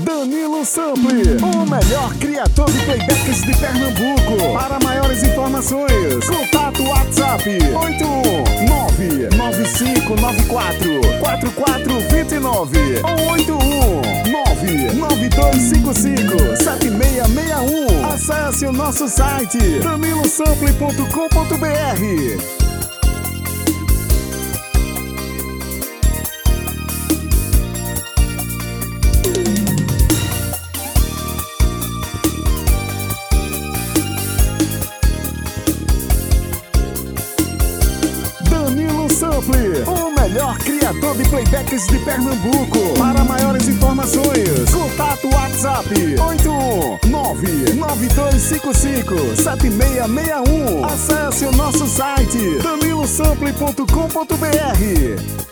Danilo Sample, o melhor criador de playbacks de Pernambuco. Para maiores informações, contato WhatsApp 81995944429 ou 81992557661. Acesse o nosso site danilosample.com.br. Sample, o melhor criador de playbacks de Pernambuco. Para maiores informações, contato WhatsApp 81992557661. Acesse o nosso site danilosample.com.br.